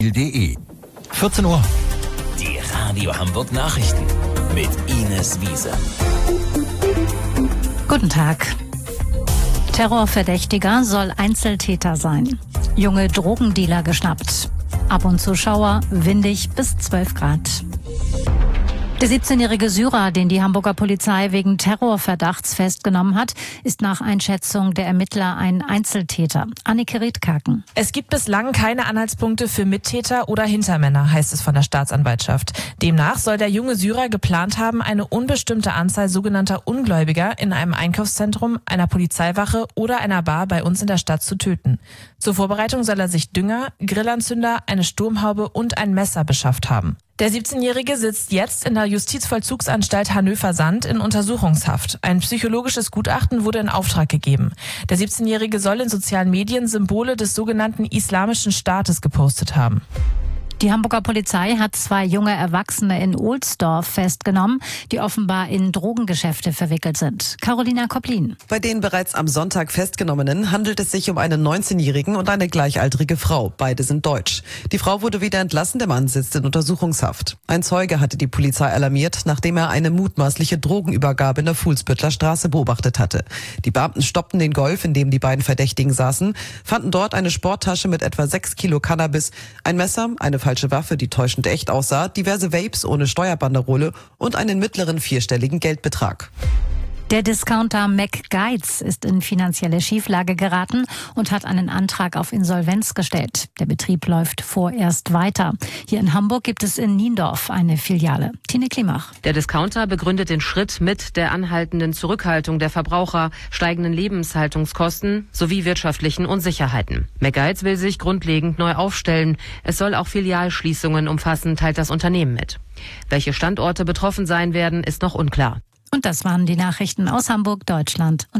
Spiegel.de. 14 Uhr. Die Radio Hamburg Nachrichten mit Ines Wiese. Guten Tag. Terrorverdächtiger soll Einzeltäter sein. Junge Drogendealer geschnappt. Ab und zu Schauer, windig bis 12 Grad. Der 17-jährige Syrer, den die Hamburger Polizei wegen Terrorverdachts festgenommen hat, ist nach Einschätzung der Ermittler ein Einzeltäter. Annike Riedkaken. Es gibt bislang keine Anhaltspunkte für Mittäter oder Hintermänner, heißt es von der Staatsanwaltschaft. Demnach soll der junge Syrer geplant haben, eine unbestimmte Anzahl sogenannter Ungläubiger in einem Einkaufszentrum, einer Polizeiwache oder einer Bar bei uns in der Stadt zu töten. Zur Vorbereitung soll er sich Dünger, Grillanzünder, eine Sturmhaube und ein Messer beschafft haben. Der 17-Jährige sitzt jetzt in der Justizvollzugsanstalt Hannover-Sand in Untersuchungshaft. Ein psychologisches Gutachten wurde in Auftrag gegeben. Der 17-Jährige soll in sozialen Medien Symbole des sogenannten Islamischen Staates gepostet haben. Die Hamburger Polizei hat 2 junge Erwachsene in Ohlsdorf festgenommen, die offenbar in Drogengeschäfte verwickelt sind. Carolina Koplin. Bei den bereits am Sonntag Festgenommenen handelt es sich um einen 19-Jährigen und eine gleichaltrige Frau. Beide sind deutsch. Die Frau wurde wieder entlassen, der Mann sitzt in Untersuchungshaft. Ein Zeuge hatte die Polizei alarmiert, nachdem er eine mutmaßliche Drogenübergabe in der Fuhlsbüttler Straße beobachtet hatte. Die Beamten stoppten den Golf, in dem die beiden Verdächtigen saßen, fanden dort eine Sporttasche mit etwa 6 Kilo Cannabis, ein Messer, eine falsche Waffe, die täuschend echt aussah, diverse Vapes ohne Steuerbanderole und einen mittleren 4-stelligen Geldbetrag. Der Discounter McGuides ist in finanzielle Schieflage geraten und hat einen Antrag auf Insolvenz gestellt. Der Betrieb läuft vorerst weiter. Hier in Hamburg gibt es in Niendorf eine Filiale. Tine Klimach. Der Discounter begründet den Schritt mit der anhaltenden Zurückhaltung der Verbraucher, steigenden Lebenshaltungskosten sowie wirtschaftlichen Unsicherheiten. McGuides will sich grundlegend neu aufstellen. Es soll auch Filialschließungen umfassen, teilt das Unternehmen mit. Welche Standorte betroffen sein werden, ist noch unklar. Und das waren die Nachrichten aus Hamburg, Deutschland und